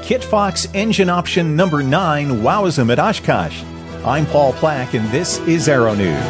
Kit Fox engine option number 9 wows them at Oshkosh. I'm Paul Plack, and this is Aero News.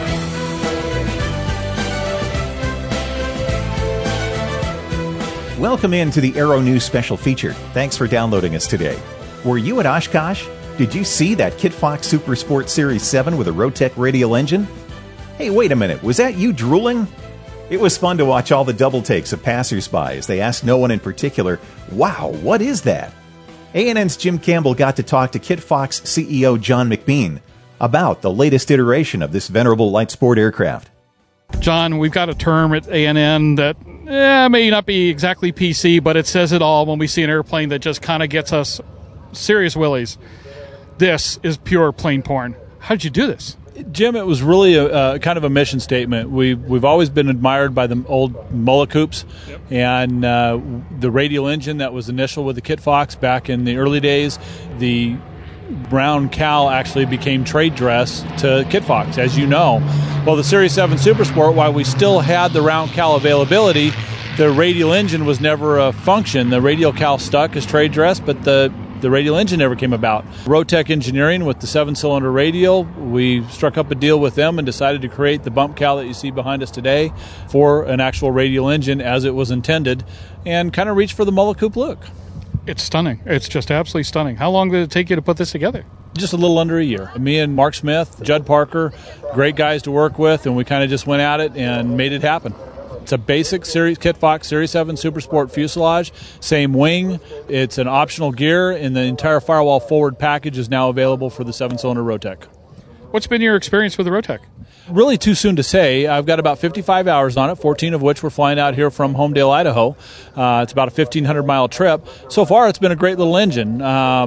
Welcome in to the Aero News special feature. Thanks for downloading us today. Were you at Oshkosh? Did you see that Kit Fox Super Sport Series 7 with a Rotec radial engine? Hey, wait a minute. Was that you drooling? It was fun to watch all the double takes of passersby as they asked no one in particular, wow, what is that? ANN's Jim Campbell got to talk to Kit Fox CEO John McBean about the latest iteration of this venerable light sport aircraft. John, we've got a term at ANN that may not be exactly PC, but it says it all when we see an airplane that just kind of gets us serious willies. This is pure plane porn. How did you do this? Jim, it was really a kind of a mission statement. We've always been admired by the old Mollicoops, and the radial engine that was initial with the Kit Fox back in the early days. The brown cowl actually became trade dress to Kit Fox, as you know. Well, the Series 7 Super Sport, while we still had the round cowl availability, the radial engine was never a function. The radial cowl stuck as trade dress, but the radial engine never came about. Rotec Engineering with the 7-cylinder radial, we struck up a deal with them and decided to create the bump cowl that you see behind us today for an actual radial engine as it was intended, and kind of reach for the Mollicoop look. It's stunning. It's just absolutely stunning. How long did it take you to put this together? Just a little under a year. Me and Mark Smith, Judd Parker, great guys to work with, and we kind of just went at it and made it happen. It's a basic Kit Fox Series 7 Super Sport fuselage, same wing. It's an optional gear, and the entire firewall forward package is now available for the 7-cylinder Rotec. What's been your experience with the Rotec? Really too soon to say. I've got about 55 hours on it, 14 of which we're flying out here from Homedale, Idaho. It's about a 1,500-mile trip. So far, it's been a great little engine.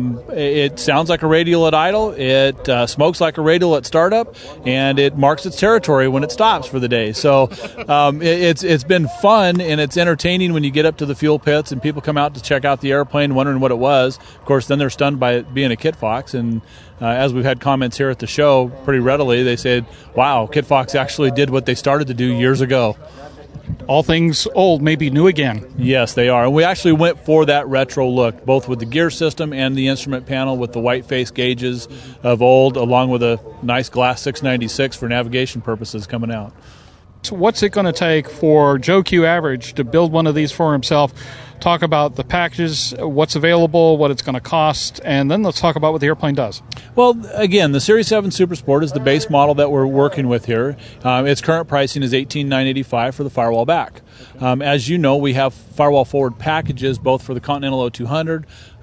It sounds like a radial at idle. It smokes like a radial at startup, and it marks its territory when it stops for the day. So it's been fun, and it's entertaining when you get up to the fuel pits and people come out to check out the airplane wondering what it was. Of course, then they're stunned by it being a Kit Fox, and as we've had comments here at the show pretty readily, they said, wow, Kit Fox actually did what they started to do years ago. All things old may be new again. Yes, they are. And we actually went for that retro look, both with the gear system and the instrument panel with the white face gauges of old, along with a nice glass 696 for navigation purposes coming out. So what's it going to take for Joe Q Average to build one of these for himself? Talk about the packages, what's available, what it's going to cost, and then let's talk about what the airplane does. Well, again, the Series 7 Super Sport is the base model that we're working with here. Its current pricing is $18,985 for the firewall back. As you know, we have firewall forward packages both for the Continental 0200,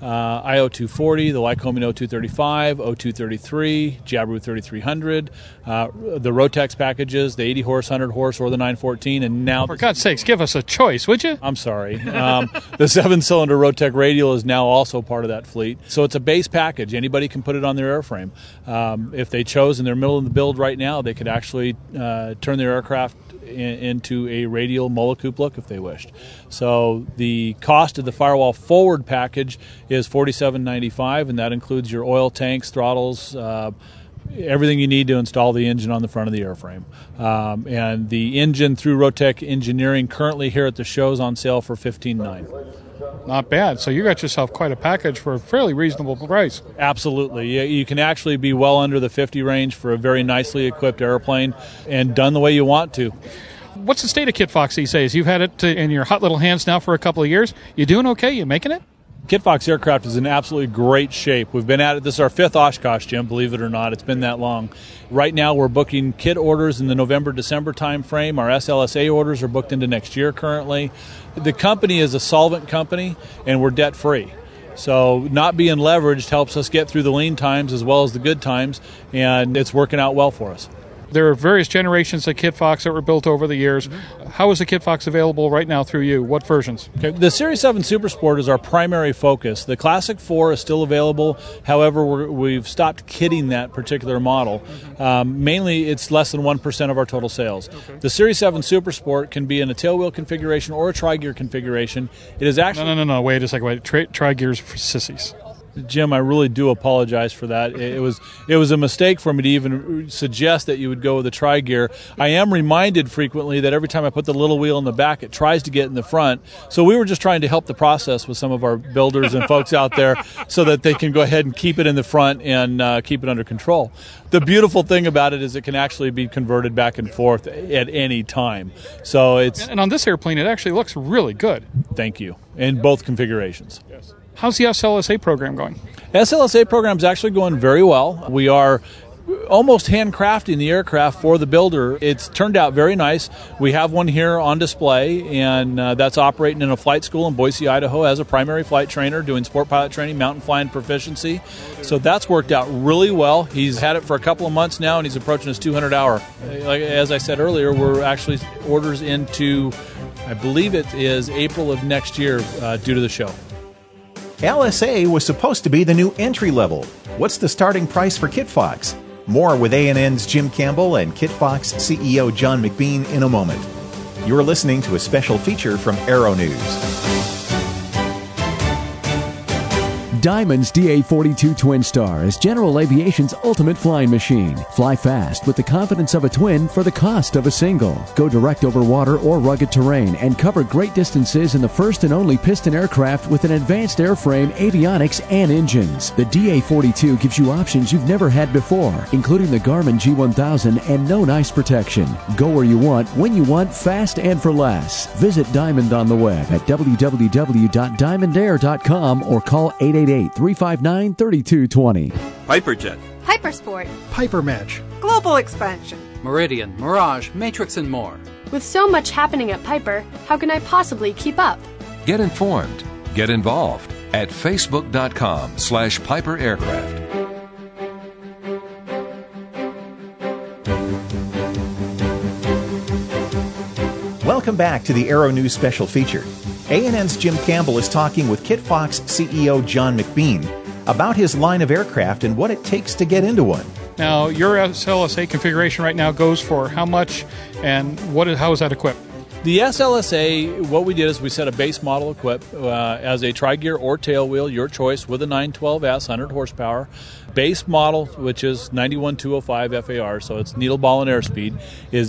IO240, the Lycoming 0235, 0233, Jabiru 3300, the Rotex packages, the 80 horse, 100 horse, or the 914, and now... For God's sakes, give us a choice, would you? I'm sorry. The 7-cylinder Rotec radial is now also part of that fleet. So it's a base package. Anybody can put it on their airframe. If they chose in their middle of the build right now, they could actually turn their aircraft into a radial Mollicoop look if they wished. So the cost of the firewall forward package is $47.95, and that includes your oil tanks, throttles, everything you need to install the engine on the front of the airframe. And the engine through Rotec Engineering currently here at the show is on sale for $15,900. Not bad. So you got yourself quite a package for a fairly reasonable price. Absolutely. You can actually be well under the 50 range for a very nicely equipped airplane and done the way you want to. What's the state of Kit Fox these days? You've had it in your hot little hands now for a couple of years. You doing okay? You making it? Kit Fox aircraft is in absolutely great shape. We've been at it. This is our 5th Oshkosh, Jim, believe it or not. It's been that long. Right now, we're booking kit orders in the November-December time frame. Our SLSA orders are booked into next year currently. The company is a solvent company, and we're debt-free. So not being leveraged helps us get through the lean times as well as the good times, and it's working out well for us. There are various generations of Kit Fox that were built over the years. How is the Kit Fox available right now through you? What versions? Okay. The Series 7 Super Sport is our primary focus. The Classic 4 is still available. However, we've stopped kitting that particular model. Mainly, it's less than 1% of our total sales. Okay. The Series 7 Super Sport can be in a tailwheel configuration or a tri-gear configuration. It is actually... No. Wait a second. Tri-gears for sissies. Jim, I really do apologize for that. It was a mistake for me to even suggest that you would go with a tri-gear. I am reminded frequently that every time I put the little wheel in the back, it tries to get in the front. So we were just trying to help the process with some of our builders and folks out there so that they can go ahead and keep it in the front and keep it under control. The beautiful thing about it is it can actually be converted back and forth at any time. So and on this airplane, it actually looks really good. Thank you. In both configurations. Yes. How's the SLSA program going? SLSA program is actually going very well. We are almost handcrafting the aircraft for the builder. It's turned out very nice. We have one here on display, and that's operating in a flight school in Boise, Idaho, as a primary flight trainer, doing sport pilot training, mountain flying proficiency. So that's worked out really well. He's had it for a couple of months now, and he's approaching his 200-hour. As I said earlier, we're actually orders into, I believe it is April of next year due to the show. LSA was supposed to be the new entry level. What's the starting price for KitFox? More with ANN's Jim Campbell and KitFox CEO John McBean in a moment. You're listening to a special feature from Aero News. Diamond's DA-42 Twin Star is General Aviation's ultimate flying machine. Fly fast with the confidence of a twin for the cost of a single. Go direct over water or rugged terrain and cover great distances in the first and only piston aircraft with an advanced airframe, avionics, and engines. The DA-42 gives you options you've never had before, including the Garmin G1000 and no ice protection. Go where you want, when you want, fast and for less. Visit Diamond on the web at www.diamondair.com or call 888-359-3220. Piperjet, Hypersport, Piper Match, Global Expansion, Meridian, Mirage, Matrix, and more. With so much happening at Piper, how can I possibly keep up? Get informed. Get involved at facebook.com/Piper Aircraft. Welcome back to the Aero News special feature. ANN's Jim Campbell is talking with KitFox CEO John McBean about his line of aircraft and what it takes to get into one. Now, your SLSA configuration right now goes for how much, and how is that equipped? The SLSA, what we did is we set a base model equipped as a tri-gear or tail wheel, your choice, with a 912S, 100 horsepower. Base model, which is 91,205 FAR, so it's needle ball and airspeed, is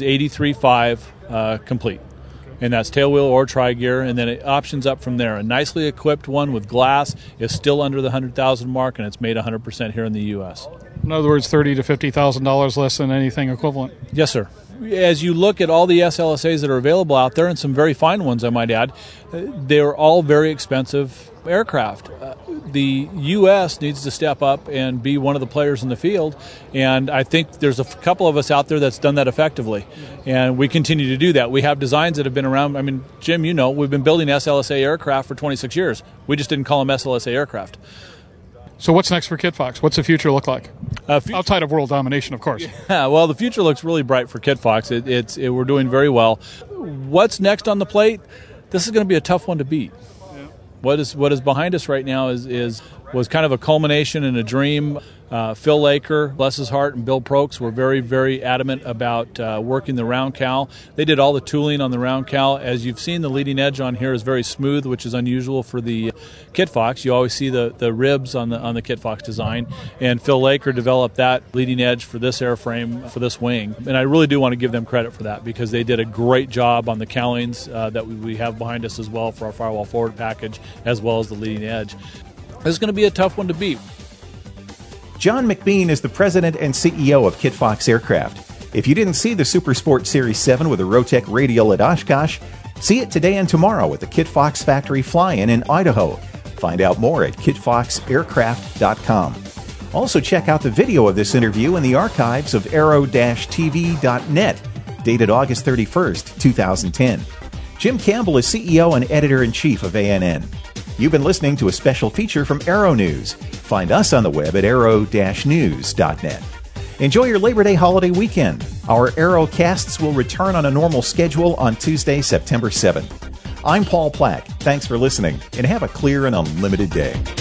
83.5 complete. And that's tail wheel or tri-gear, and then it options up from there. A nicely equipped one with glass is still under the 100,000 mark, and it's made 100% here in the U.S. In other words, $30,000 to $50,000 less than anything equivalent. Yes, sir. As you look at all the SLSAs that are available out there, and some very fine ones, I might add, they're all very expensive aircraft. The U.S. needs to step up and be one of the players in the field, and I think there's a couple of us out there that's done that effectively, and we continue to do that. We have designs that have been around. I mean, Jim, you know, we've been building SLSA aircraft for 26 years. We just didn't call them SLSA aircraft. So what's next for KitFox? What's the future look like? Outside of world domination, of course. Yeah, well, the future looks really bright for KitFox. We're doing very well. What's next on the plate? This is going to be a tough one to beat. Yeah. What is behind us right now was kind of a culmination and a dream. Phil Laker, bless his heart, and Bill Prokes were very, very adamant about working the round cowl. They did all the tooling on the round cowl. As you've seen, the leading edge on here is very smooth, which is unusual for the KitFox. You always see the ribs on the KitFox design. And Phil Laker developed that leading edge for this airframe, for this wing. And I really do want to give them credit for that because they did a great job on the cowlings that we have behind us as well for our firewall forward package, as well as the leading edge. This is going to be a tough one to beat. John McBean is the president and CEO of KitFox Aircraft. If you didn't see the Super Sport Series 7 with a Rotec radial at Oshkosh, see it today and tomorrow at the KitFox Factory Fly-In in Idaho. Find out more at kitfoxaircraft.com. Also check out the video of this interview in the archives of aero-tv.net, dated August 31st, 2010. Jim Campbell is CEO and editor-in-chief of ANN. You've been listening to a special feature from Aero News. Find us on the web at aero-news.net. Enjoy your Labor Day holiday weekend. Our Aero casts will return on a normal schedule on Tuesday, September 7th. I'm Paul Plack. Thanks for listening, and have a clear and unlimited day.